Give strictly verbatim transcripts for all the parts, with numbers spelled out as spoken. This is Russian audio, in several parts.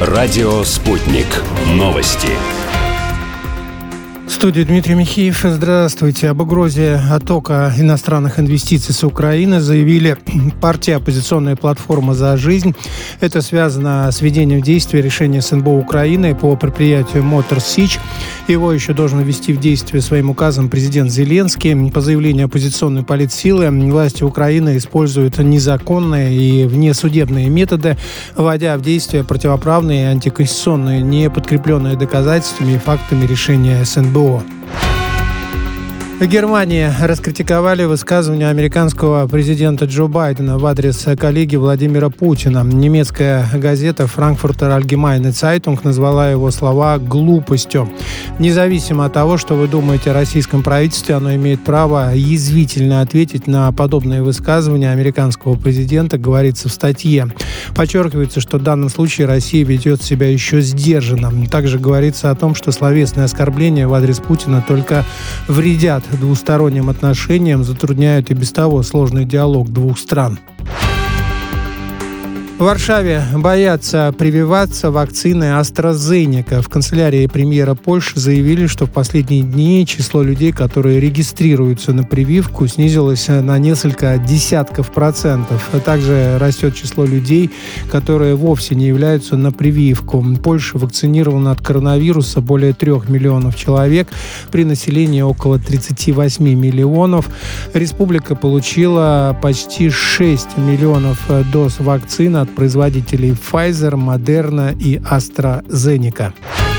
Радио «Спутник». Новости. В студии Дмитрий Михеев. Здравствуйте. Об угрозе оттока иностранных инвестиций с Украины заявили партия «Оппозиционная платформа за жизнь». Это связано с введением в действие решения СНБО Украины по предприятию Мотор Сич. Его еще должен ввести в действие своим указом президент Зеленский. По заявлению оппозиционной политсилы, власти Украины используют незаконные и внесудебные методы, вводя в действие противоправные и антиконституционные, не подкрепленные доказательствами и фактами решения СНБО. В Германии раскритиковали высказывание американского президента Джо Байдена в адрес коллеги Владимира Путина. Немецкая газета «Франкфуртер Allgemeine Zeitung» назвала его слова глупостью. Независимо от того, что вы думаете о российском правительстве, оно имеет право язвительно ответить на подобные высказывания американского президента, говорится в статье. Подчеркивается, что в данном случае Россия ведет себя еще сдержанно. Также говорится о том, что словесные оскорбления в адрес Путина только вредят двусторонним отношениям, затрудняют и без того сложный диалог двух стран. В Варшаве боятся прививаться вакциной AstraZeneca. В канцелярии премьера Польши заявили, что в последние дни число людей, которые регистрируются на прививку, снизилось на несколько десятков процентов. А также растет число людей, которые вовсе не являются на прививку. Польша вакцинирована от коронавируса более трех миллионов человек при населении около тридцать восемь миллионов. Республика получила почти шесть миллионов доз вакцины от производителей Pfizer, Moderna и AstraZeneca.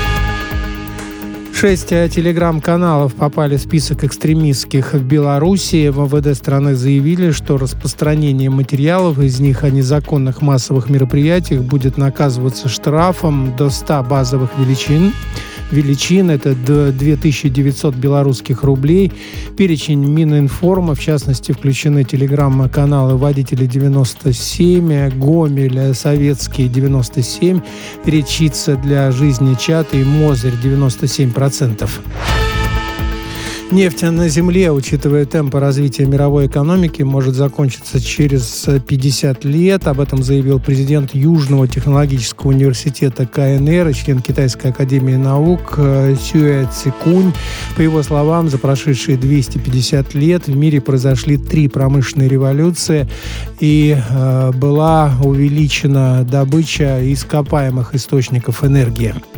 Шесть телеграм-каналов попали в список экстремистских в Беларуси. В МВД страны заявили, что распространение материалов из них о незаконных массовых мероприятиях будет наказываться штрафом до ста базовых величин. Величин – это две тысячи девятьсот белорусских рублей. Перечень Мининформа, в частности, включены телеграм-каналы «Водители девяносто семь», «Гомель», «Советский» девяносто семь, «Речица для жизни чата» и «Мозырь» девяносто семь процентов. Нефть на земле, учитывая темпы развития мировой экономики, может закончиться через пятьдесят лет. Об этом заявил президент Южного технологического университета КНР и член Китайской академии наук Сюэ Цикунь. По его словам, за прошедшие двести пятьдесят лет в мире произошли три промышленные революции и э, была увеличена добыча ископаемых источников энергии.